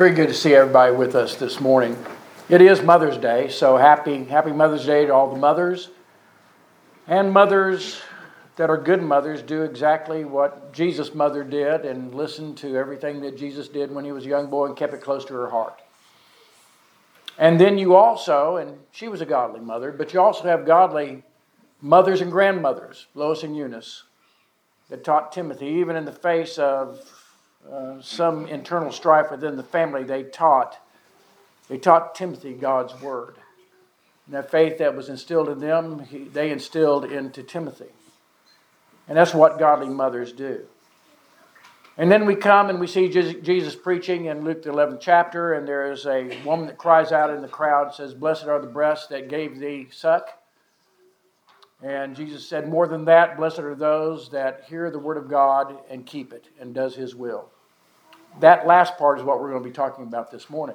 Very good to see everybody with us this morning. It is Mother's Day, so happy Mother's Day to all the mothers. And mothers that are good mothers do exactly what Jesus' mother did and listened to everything that Jesus did when he was a young boy and kept it close to her heart. And then you also, and she was a godly mother, but you also have godly mothers and grandmothers, Lois and Eunice, that taught Timothy, even in the face of some internal strife within the family, they taught Timothy God's word. And that faith that was instilled in them, they instilled into Timothy. And that's what godly mothers do. And then we come and we see Jesus preaching in Luke the 11th chapter, and there is a woman that cries out in the crowd, says, "Blessed are the breasts that gave thee suck." And Jesus said, more than that, blessed are those that hear the word of God and keep it and does his will. That last part is what we're going to be talking about this morning.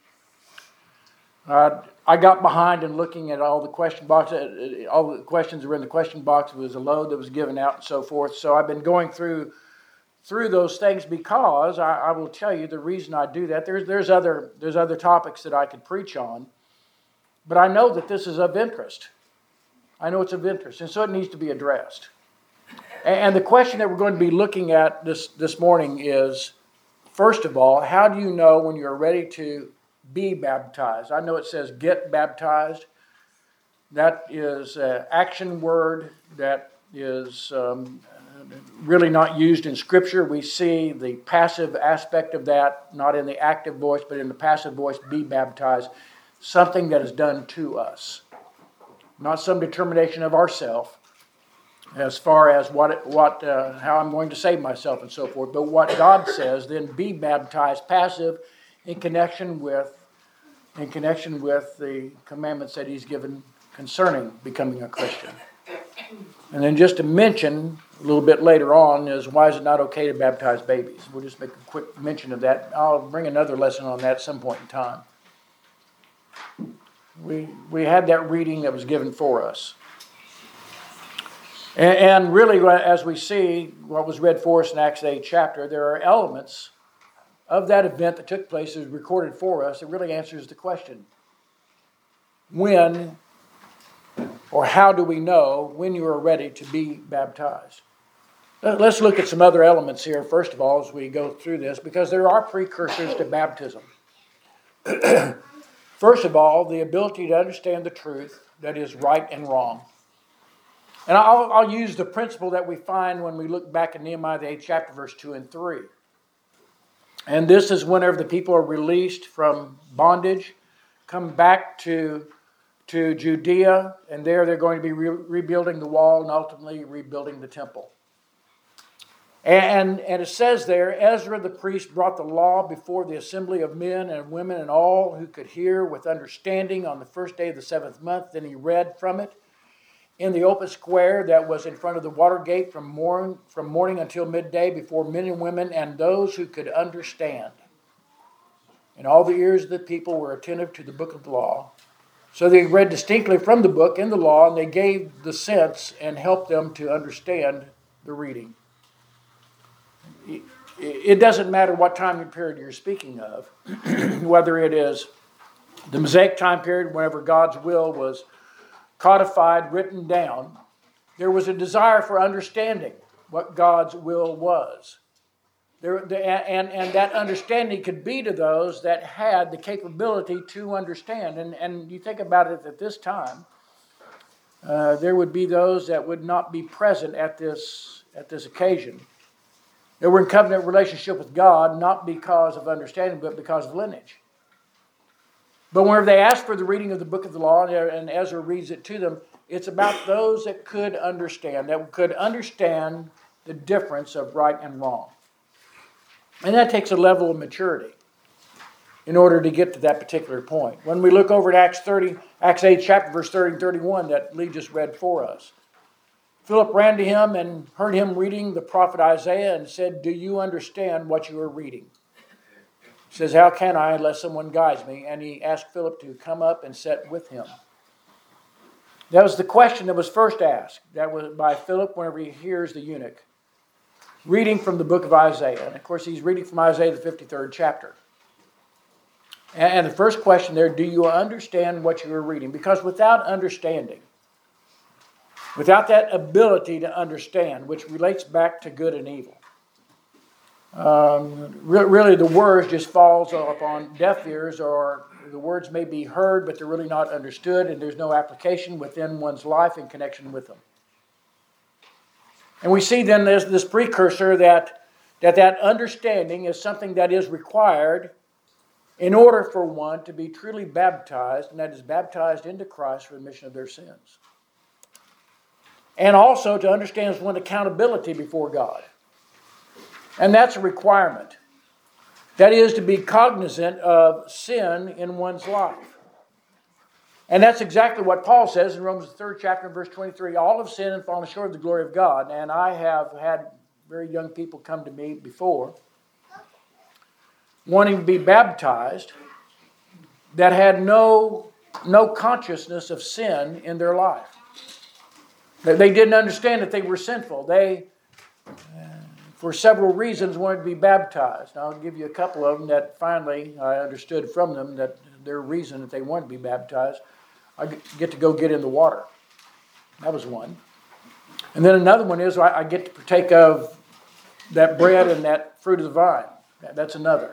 I got behind in looking at all the question boxes. All the questions were in the question box. It was a load that was given out and so forth. So I've been going through those things because I will tell you the reason I do that. There's other topics that I could preach on, but I know that this is of interest. I know it's of interest, and so it needs to be addressed. And the question that we're going to be looking at this morning is, first of all, how do you know when you're ready to be baptized? I know it says get baptized. That is an action word that is really not used in Scripture. We see the passive aspect of that, not in the active voice, but in the passive voice, be baptized, something that is done to us. Not some determination of ourself as far as how I'm going to save myself and so forth, but what God says, then be baptized, passive, in connection with the commandments that he's given concerning becoming a Christian. And then just to mention a little bit later on is, why is it not okay to baptize babies? We'll just make a quick mention of that. I'll bring another lesson on that at some point in time. We had that reading that was given for us. And really, as we see what was read for us in Acts 8 chapter, there are elements of that event that took place, that was recorded for us, that really answers the question. When or how do we know when you are ready to be baptized? Let's look at some other elements here, first of all, as we go through this, because there are precursors to baptism. First of all, the ability to understand the truth that is right and wrong. And I'll use the principle that we find when we look back at Nehemiah the 8th chapter, verse 2 and 3. And this is whenever the people are released from bondage, come back to Judea, and there they're going to be rebuilding the wall and ultimately rebuilding the temple. And it says there, Ezra the priest brought the law before the assembly of men and women and all who could hear with understanding on the first day of the 7th month. Then he read from it in the open square that was in front of the water gate from morning until midday before men and women and those who could understand. And all the ears of the people were attentive to the book of the law. So they read distinctly from the book in the law, and they gave the sense and helped them to understand the reading. It doesn't matter what time period you're speaking of, whether it is the Mosaic time period, whenever God's will was codified, written down, there was a desire for understanding what God's will was. And that understanding could be to those that had the capability to understand. And you think about it at this time, there would be those that would not be present at this occasion. They were in covenant relationship with God, not because of understanding, but because of lineage. But whenever they asked for the reading of the book of the law, and Ezra reads it to them, it's about those that could understand the difference of right and wrong. And that takes a level of maturity in order to get to that particular point. When we look over at Acts 8 chapter, verse 30 and 31 that Lee just read for us, Philip ran to him and heard him reading the prophet Isaiah and said, "Do you understand what you are reading?" He says, "How can I unless someone guides me?" And he asked Philip to come up and sit with him. That was the question that was first asked. That was by Philip whenever he hears the eunuch reading from the book of Isaiah. And of course, he's reading from Isaiah the 53rd chapter. And the first question there, do you understand what you are reading? Because without understanding, without that ability to understand, which relates back to good and evil, really the words just falls upon deaf ears, or the words may be heard, but they're really not understood, and there's no application within one's life in connection with them. And we see then there's this precursor that understanding is something that is required in order for one to be truly baptized, and that is baptized into Christ for the remission of their sins. And also to understand one's accountability before God. And that's a requirement. That is to be cognizant of sin in one's life. And that's exactly what Paul says in Romans 3rd chapter, verse 23. All have sinned and fallen short of the glory of God. And I have had very young people come to me before wanting to be baptized that had no consciousness of sin in their life. They didn't understand that they were sinful. They, for several reasons, wanted to be baptized. I'll give you a couple of them that finally I understood from them that their reason that they wanted to be baptized. I get to go get in the water. That was one. And then another one is I get to partake of that bread and that fruit of the vine. That's another.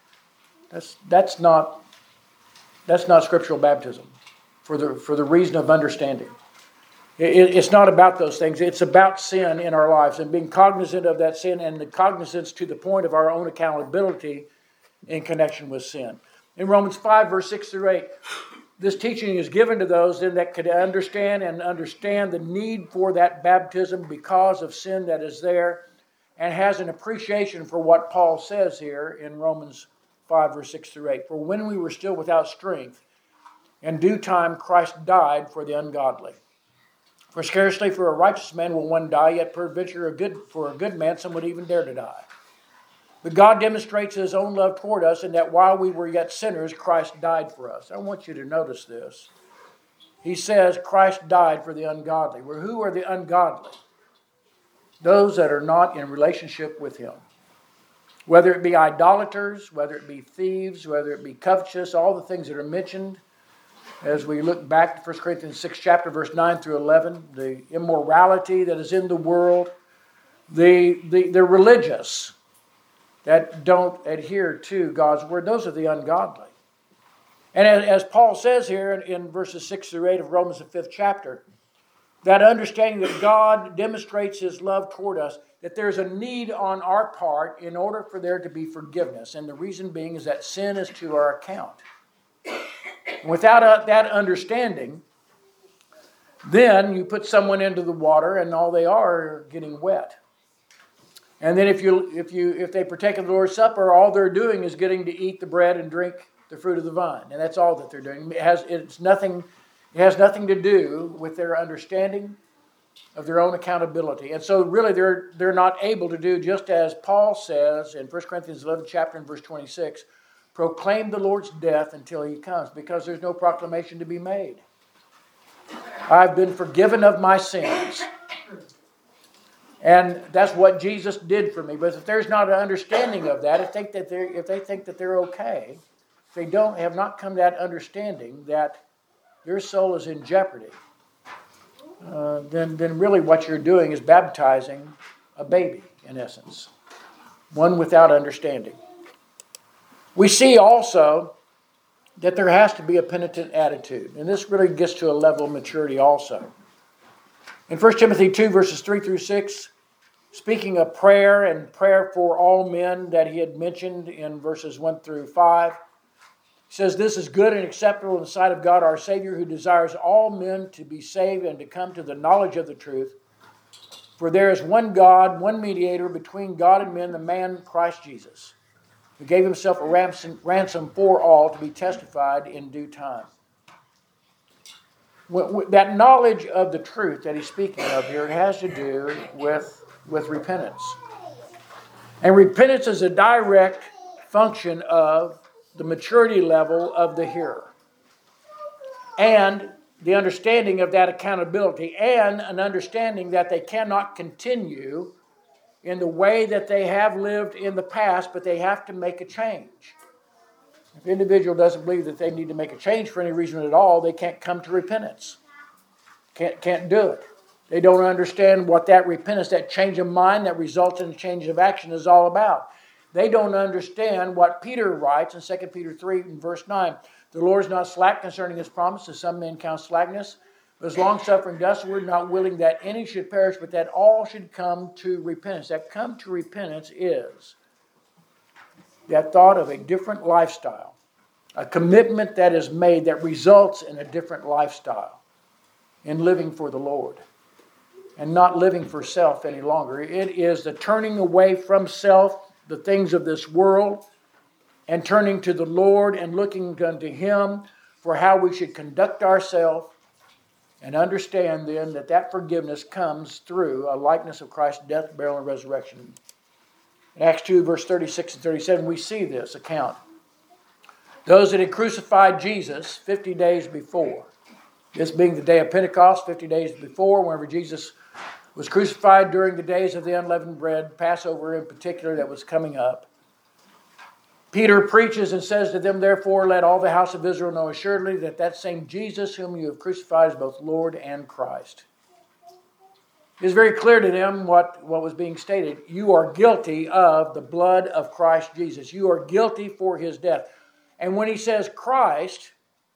That's not scriptural baptism for the reason of understanding. It's not about those things. It's about sin in our lives and being cognizant of that sin, and the cognizance to the point of our own accountability in connection with sin. In Romans 5, verse 6 through 8, this teaching is given to those then that could understand the need for that baptism because of sin that is there, and has an appreciation for what Paul says here in Romans 5, verse 6 through 8. For when we were still without strength, in due time Christ died for the ungodly. For scarcely for a righteous man will one die, yet peradventure for a good man some would even dare to die. But God demonstrates His own love toward us in that while we were yet sinners, Christ died for us. I want you to notice this. He says Christ died for the ungodly. Well, who are the ungodly? Those that are not in relationship with Him. Whether it be idolaters, whether it be thieves, whether it be covetous, all the things that are mentioned as we look back to 1 Corinthians 6 chapter, verse 9 through 11, the immorality that is in the world, the religious that don't adhere to God's word, those are the ungodly. And as Paul says here in verses 6 through 8 of Romans the 5th chapter, that understanding that God demonstrates His love toward us, that there's a need on our part in order for there to be forgiveness. And the reason being is that sin is to our account. Without that understanding, then you put someone into the water and all they are getting wet. And then if they partake of the Lord's Supper, all they're doing is getting to eat the bread and drink the fruit of the vine. And that's all that they're doing. It has nothing to do with their understanding of their own accountability. And so really they're not able to do, just as Paul says in 1 Corinthians 11 chapter and verse 26, proclaim the Lord's death until He comes, because there's no proclamation to be made. I've been forgiven of my sins. And that's what Jesus did for me. But if there's not an understanding of that, if they think that they're okay, if they have not come to that understanding that their soul is in jeopardy, then really what you're doing is baptizing a baby, in essence. One without understanding. We see also that there has to be a penitent attitude. And this really gets to a level of maturity also. In 1 Timothy 2, verses 3 through 6, speaking of prayer and prayer for all men that he had mentioned in verses 1 through 5, he says, this is good and acceptable in the sight of God our Savior, who desires all men to be saved and to come to the knowledge of the truth. For there is one God, one mediator between God and men, the man Christ Jesus, who gave Himself a ransom for all to be testified in due time. That knowledge of the truth that he's speaking of here has to do with repentance. And repentance is a direct function of the maturity level of the hearer. And the understanding of that accountability, and an understanding that they cannot continue in the way that they have lived in the past, but they have to make a change. If the individual doesn't believe that they need to make a change for any reason at all, they can't come to repentance. Can't do it. They don't understand what that repentance, that change of mind that results in a change of action is all about. They don't understand what Peter writes in 2 Peter 3 and verse 9. The Lord is not slack concerning his promise, as some men count slackness, but is long-suffering to us, we're not willing that any should perish, but that all should come to repentance. That come to repentance is that thought of a different lifestyle, a commitment that is made that results in a different lifestyle, in living for the Lord and not living for self any longer. It is the turning away from self, the things of this world, and turning to the Lord and looking unto Him for how we should conduct ourselves, and understand then that forgiveness comes through a likeness of Christ's death, burial, and resurrection. In Acts 2, verse 36 and 37, we see this account. Those that had crucified Jesus 50 days before, this being the day of Pentecost, 50 days before, whenever Jesus was crucified during the days of the unleavened bread, Passover in particular that was coming up. Peter preaches and says to them, therefore, let all the house of Israel know assuredly that same Jesus whom you have crucified is both Lord and Christ. It is very clear to them what was being stated. You are guilty of the blood of Christ Jesus. You are guilty for His death. And when he says Christ,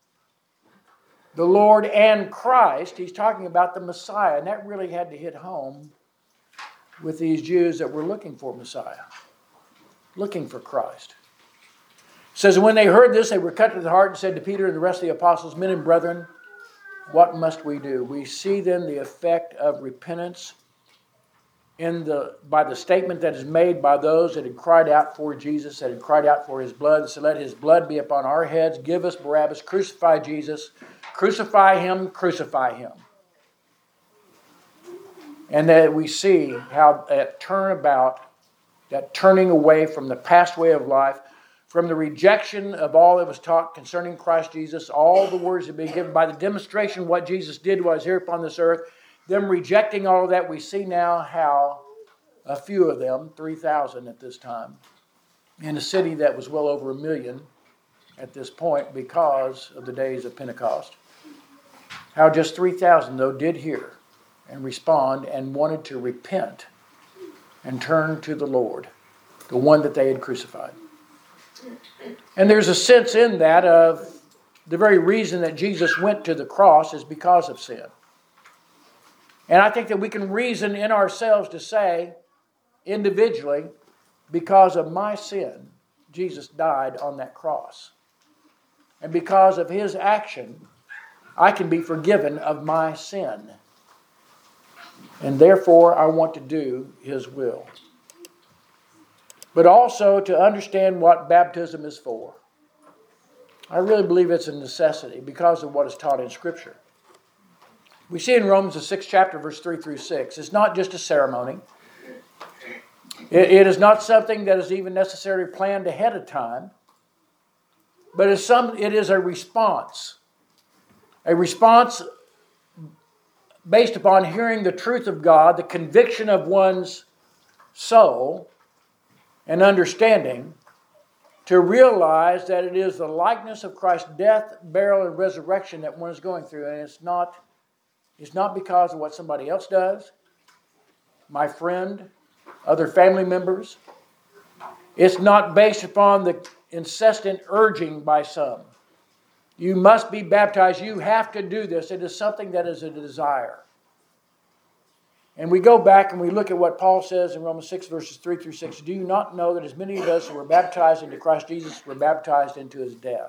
the Lord and Christ, he's talking about the Messiah. And that really had to hit home with these Jews that were looking for Messiah, looking for Christ. It says, when they heard this, they were cut to the heart and said to Peter and the rest of the apostles, men and brethren, what must we do? We see then the effect of repentance by the statement that is made by those that had cried out for Jesus, that had cried out for His blood. So let His blood be upon our heads. Give us Barabbas. Crucify Jesus. Crucify Him. Crucify Him. And that we see how that turnabout, that turning away from the past way of life, from the rejection of all that was taught concerning Christ Jesus, all the words that have been given by the demonstration of what Jesus did while He was here upon this earth, them rejecting all of that, we see now how a few of them, 3,000 at this time, in a city that was well over 1 million at this point because of the days of Pentecost, how just 3,000, though, did hear and respond and wanted to repent and turn to the Lord, the one that they had crucified. And there's a sense in that of the very reason that Jesus went to the cross is because of sin. And I think that we can reason in ourselves to say, individually, because of my sin, Jesus died on that cross. And because of His action, I can be forgiven of my sin. And therefore, I want to do His will. But also to understand what baptism is for. I really believe it's a necessity because of what is taught in Scripture. We see in Romans the 6th chapter, verse 3 through 6, it's not just a ceremony. It is not something that is even necessarily planned ahead of time. But it is a response. A response based upon hearing the truth of God, the conviction of one's soul, and understanding, to realize that it is the likeness of Christ's death, burial, and resurrection that one is going through. And it's not because of what somebody else does, my friend, other family members. It's not based upon the incessant urging by some. You must be baptized. You have to do this. It is something that is a desire. And we go back and we look at what Paul says in Romans 6, verses 3 through 6. Do you not know that as many of us who were baptized into Christ Jesus were baptized into His death?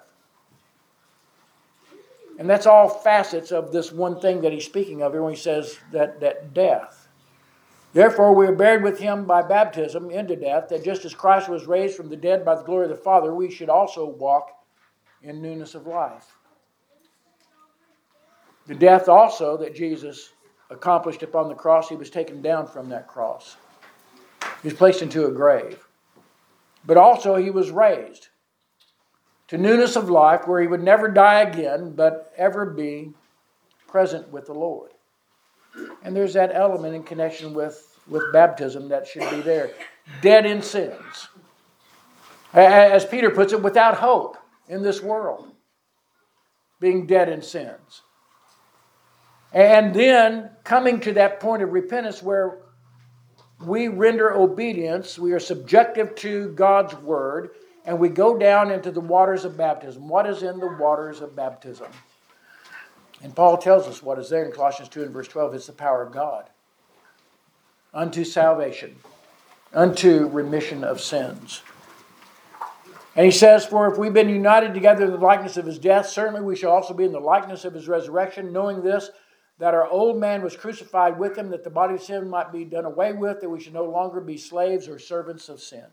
And that's all facets of this one thing that he's speaking of here when he says that death. Therefore, we are buried with Him by baptism into death, that just as Christ was raised from the dead by the glory of the Father, we should also walk in newness of life. The death also that Jesus accomplished upon the cross, He was taken down from that cross. He was placed into a grave. But also He was raised to newness of life, where He would never die again, but ever be present with the Lord. And there's that element in connection with baptism that should be there. Dead in sins. As Peter puts it, without hope in this world, being dead in sins. And then coming to that point of repentance where we render obedience, we are subjective to God's word, and we go down into the waters of baptism. What is in the waters of baptism? And Paul tells us what is there in Colossians 2 and verse 12. It's the power of God unto salvation, unto remission of sins. And he says, for if we've been united together in the likeness of his death, certainly we shall also be in the likeness of his resurrection, knowing this, that our old man was crucified with him, that the body of sin might be done away with, that we should no longer be slaves or servants of sin.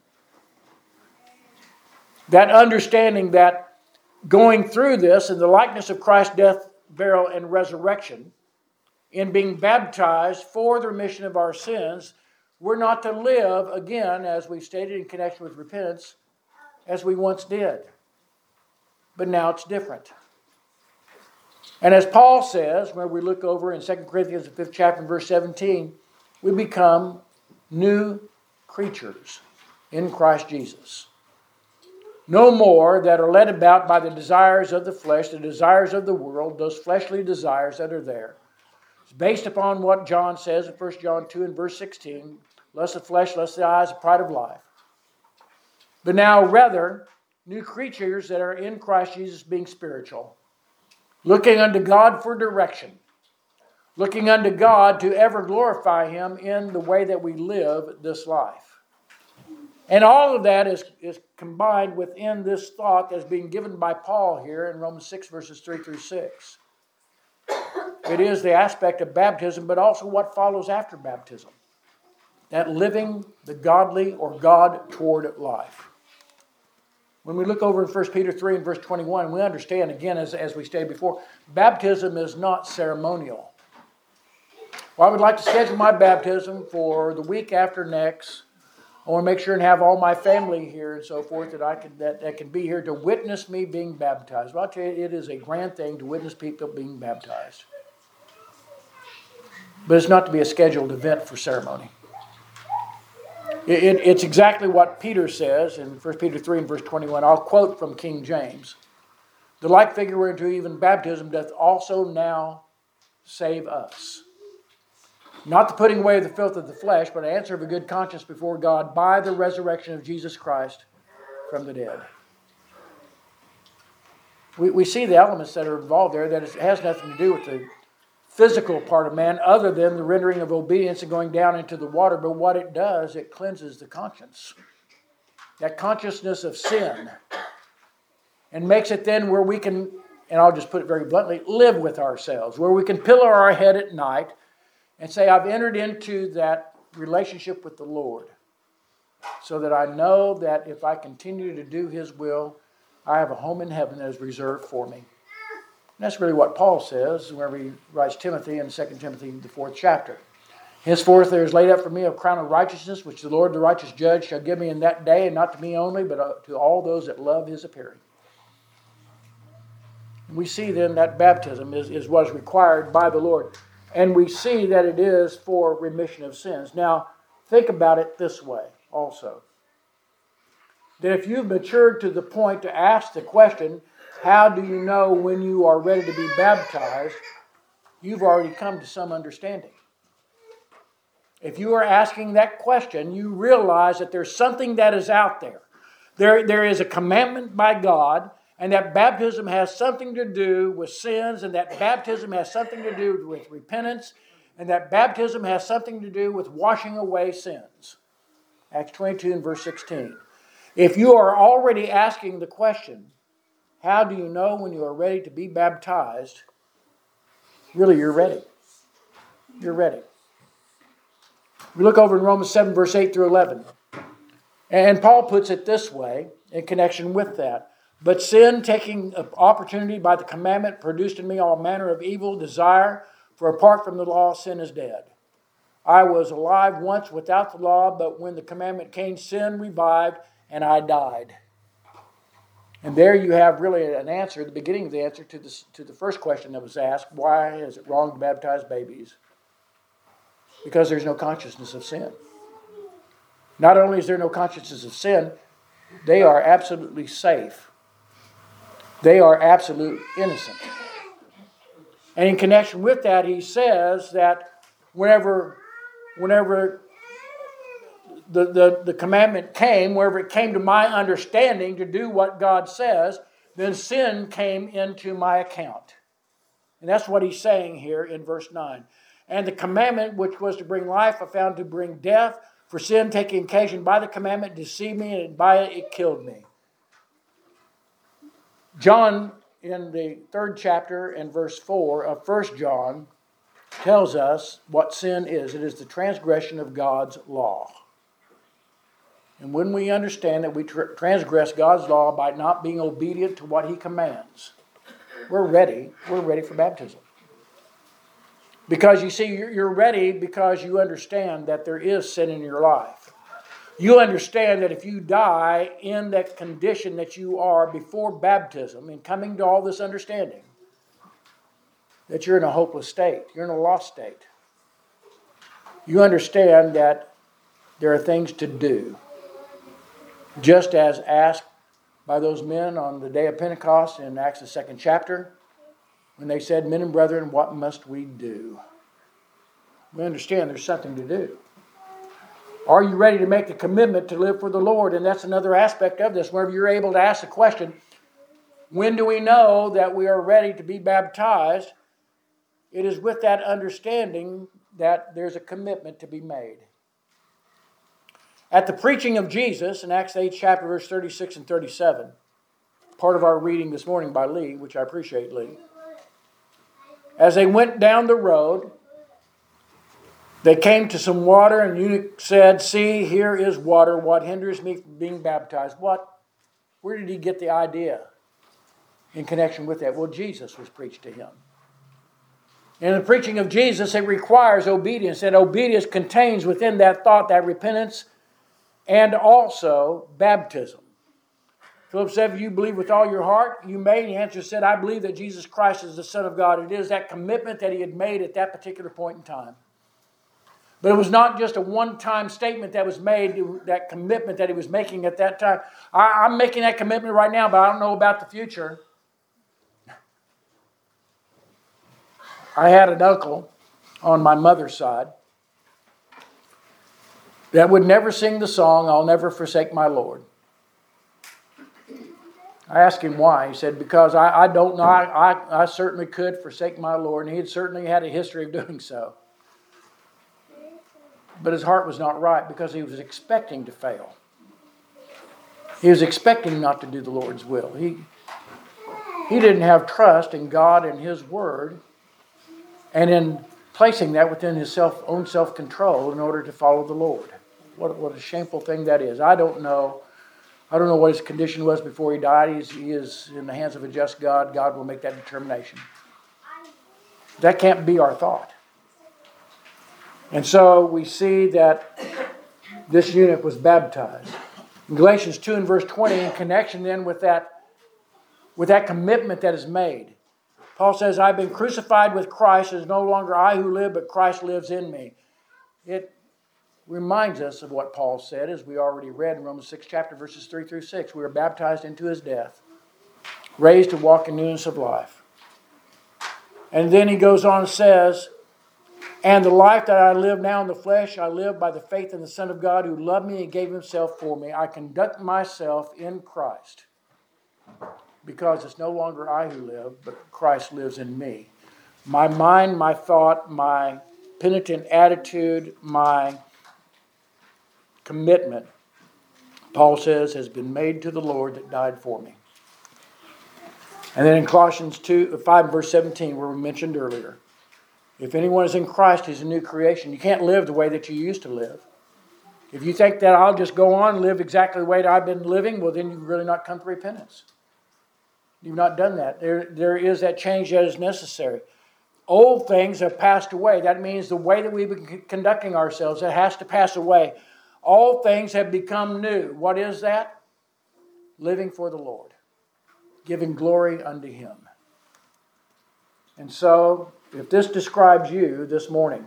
That understanding that going through this in the likeness of Christ's death, burial, and resurrection, in being baptized for the remission of our sins, we're not to live, again, as we've stated in connection with repentance, as we once did. But now it's different. And as Paul says, when we look over in 2 Corinthians, the 5th chapter, verse 17, we become new creatures in Christ Jesus. No more that are led about by the desires of the flesh, the desires of the world, those fleshly desires that are there. It's based upon what John says in 1 John 2 and verse 16, lust of flesh, lust of the eyes, the pride of life. But now rather, new creatures that are in Christ Jesus being spiritual, looking unto God for direction, looking unto God to ever glorify Him in the way that we live this life. And all of that is combined within this thought that's being given by Paul here in Romans 6, verses 3 through 6. It is the aspect of baptism, but also what follows after baptism. That living the godly or God toward life. When we look over in 1 Peter 3 and verse 21, we understand, again, as we stated before, baptism is not ceremonial. Well, I would like to schedule my baptism for the week after next. I want to make sure and have all my family here and so forth that can be here to witness me being baptized. Well, I'll tell you, it is a grand thing to witness people being baptized. But it's not to be a scheduled event for ceremony. It's exactly what Peter says in 1 Peter 3 and verse 21. I'll quote from King James. The like figure whereunto even baptism doth also now save us. Not the putting away of the filth of the flesh, but an answer of a good conscience before God by the resurrection of Jesus Christ from the dead. We see the elements that are involved there, that it has nothing to do with the physical part of man other than the rendering of obedience and going down into the water. But what it does, it cleanses the conscience. That consciousness of sin. And makes it then where we can, and I'll just put it very bluntly, live with ourselves. Where we can pillow our head at night and say, I've entered into that relationship with the Lord. So that I know that if I continue to do His will, I have a home in heaven that is reserved for me. And that's really what Paul says whenever he writes Timothy in 2 Timothy, the 4th chapter. Henceforth there is laid up for me a crown of righteousness, which the Lord, the righteous judge, shall give me in that day, and not to me only, but to all those that love His appearing. We see then that baptism is what is required by the Lord. And we see that it is for remission of sins. Now, think about it this way also. That if you've matured to the point to ask the question, how do you know when you are ready to be baptized? You've already come to some understanding. If you are asking that question, you realize that there's something that is out there. There is a commandment by God, and that baptism has something to do with sins, and that baptism has something to do with repentance, and that baptism has something to do with washing away sins. Acts 22 and verse 16. If you are already asking the question, how do you know when you are ready to be baptized? Really, you're ready. You're ready. We look over in Romans 7, verse 8 through 11. And Paul puts it this way in connection with that. But sin, taking opportunity by the commandment, produced in me all manner of evil desire, for apart from the law, sin is dead. I was alive once without the law, but when the commandment came, sin revived, and I died. And there you have really an answer, the beginning of the answer to the first question that was asked, why is it wrong to baptize babies? Because there's no consciousness of sin. Not only is there no consciousness of sin, they are absolutely safe They are absolute innocent. And in connection with that, he says that whenever the commandment came, wherever it came to my understanding to do what God says, then sin came into my account. And that's what he's saying here in verse 9. And the commandment which was to bring life, I found to bring death, for sin taking occasion by the commandment deceived me, and by it killed me. John, in the 3rd chapter and verse 4 of 1 John, tells us what sin is. It is the transgression of God's law. And when we understand that we transgress God's law by not being obedient to what he commands, we're ready for baptism. Because you see, you're ready because you understand that there is sin in your life. You understand that if you die in that condition that you are before baptism, and coming to all this understanding, that you're in a hopeless state. You're in a lost state. You understand that there are things to do. Just as asked by those men on the day of Pentecost in Acts the 2nd chapter, when they said, "Men and brethren, what must we do?" We understand there's something to do. Are you ready to make the commitment to live for the Lord? And that's another aspect of this. Whenever you're able to ask the question, when do we know that we are ready to be baptized? It is with that understanding that there's a commitment to be made. At the preaching of Jesus in Acts 8 chapter verse 36 and 37, part of our reading this morning by Lee, which I appreciate, Lee. As they went down the road, they came to some water, and the eunuch said, "See, here is water. What hinders me from being baptized?" Where did he get the idea in connection with that? Well, Jesus was preached to him. In the preaching of Jesus, it requires obedience, and obedience contains within that thought, that repentance, and also baptism. Philip said, "If you believe with all your heart, you may." And the answer said, "I believe that Jesus Christ is the Son of God." It is that commitment that he had made at that particular point in time. But it was not just a one-time statement that was made, that commitment that he was making at that time. I'm making that commitment right now, but I don't know about the future. I had an uncle on my mother's side that would never sing the song, "I'll never forsake my Lord." I asked him why. He said, "Because I don't know. I certainly could forsake my Lord." And he had certainly had a history of doing so. But his heart was not right because he was expecting to fail. He was expecting not to do the Lord's will. He didn't have trust in God and his word, and in placing that within his own self-control in order to follow the Lord. What a shameful thing that is. I don't know what his condition was before he died. He is in the hands of a just God. God will make that determination. That can't be our thought. And so we see that this eunuch was baptized. In Galatians 2 and verse 20, in connection then with that commitment that is made, Paul says, "I've been crucified with Christ. It is no longer I who live, but Christ lives in me." It reminds us of what Paul said, as we already read in Romans 6 chapter verses 3 through 6. We were baptized into his death, raised to walk in newness of life. And then he goes on and says, "And the life that I live now in the flesh, I live by the faith in the Son of God who loved me and gave himself for me. I conduct myself in Christ because it's no longer I who live, but Christ lives in me." My mind, my thought, my penitent attitude, my commitment, Paul says, has been made to the Lord that died for me. And then in Colossians 5 verse 17, where we mentioned earlier, if anyone is in Christ, he's a new creation. You can't live the way that you used to live. If you think that I'll just go on and live exactly the way that I've been living, well, then you've really not come to repentance. You've not done that. There is that change that is necessary. Old things have passed away. That means the way that we've been conducting ourselves, it has to pass away. All things have become new. What is that? Living for the Lord. Giving glory unto him. And so, if this describes you this morning,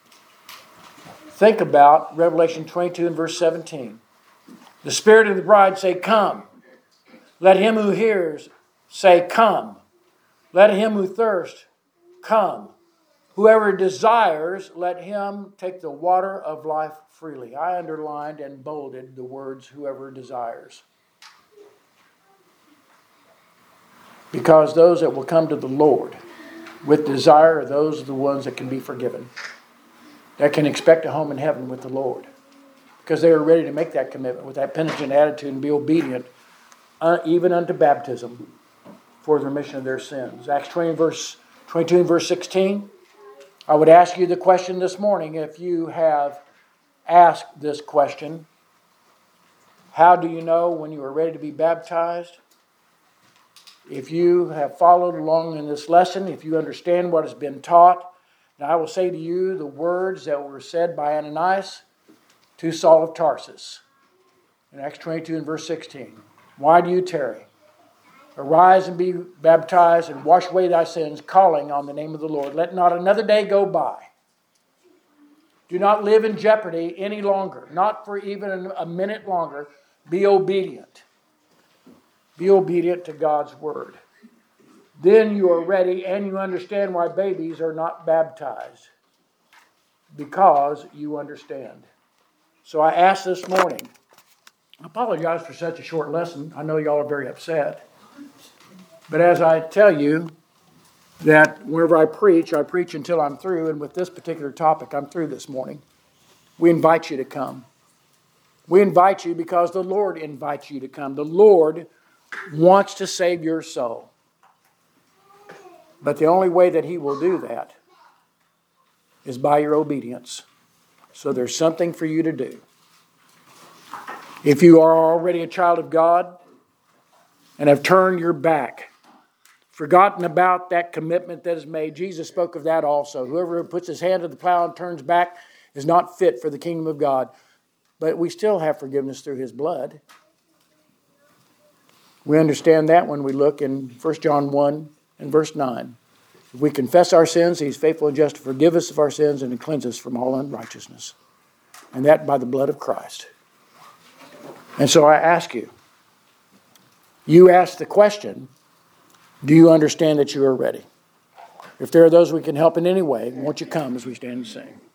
think about Revelation 22 and verse 17. The Spirit and the bride say, "Come." Let him who hears say, come. Let him who thirsts come. Whoever desires, let him take the water of life freely. I underlined and bolded the words, whoever desires. Because those that will come to the Lord with desire, those are the ones that can be forgiven. That can expect a home in heaven with the Lord. Because they are ready to make that commitment with that penitent attitude and be obedient even unto baptism for the remission of their sins. Acts 20, verse 22 and verse 16. I would ask you the question this morning, if you have asked this question, how do you know when you are ready to be baptized? If you have followed along in this lesson, if you understand what has been taught, and I will say to you the words that were said by Ananias to Saul of Tarsus in Acts 22 and verse 16. Why do you tarry? Arise and be baptized and wash away thy sins, calling on the name of the Lord. Let not another day go by. Do not live in jeopardy any longer, not for even a minute longer. Be obedient. Be obedient to God's word. Then you are ready and you understand why babies are not baptized. Because you understand. So I asked this morning, I apologize for such a short lesson. I know y'all are very upset. But as I tell you that whenever I preach until I'm through. And with this particular topic, I'm through this morning. We invite you to come. We invite you because the Lord invites you to come. The Lord wants to save your soul. But the only way that He will do that is by your obedience. So there's something for you to do. If you are already a child of God and have turned your back, forgotten about that commitment that is made, Jesus spoke of that also. Whoever puts his hand to the plow and turns back is not fit for the kingdom of God. But we still have forgiveness through His blood. We understand that when we look in 1 John 1 and verse 9. If we confess our sins, He's faithful and just to forgive us of our sins and to cleanse us from all unrighteousness. And that by the blood of Christ. And so I ask you, you ask the question, do you understand that you are ready? If there are those we can help in any way, won't you come as we stand and sing?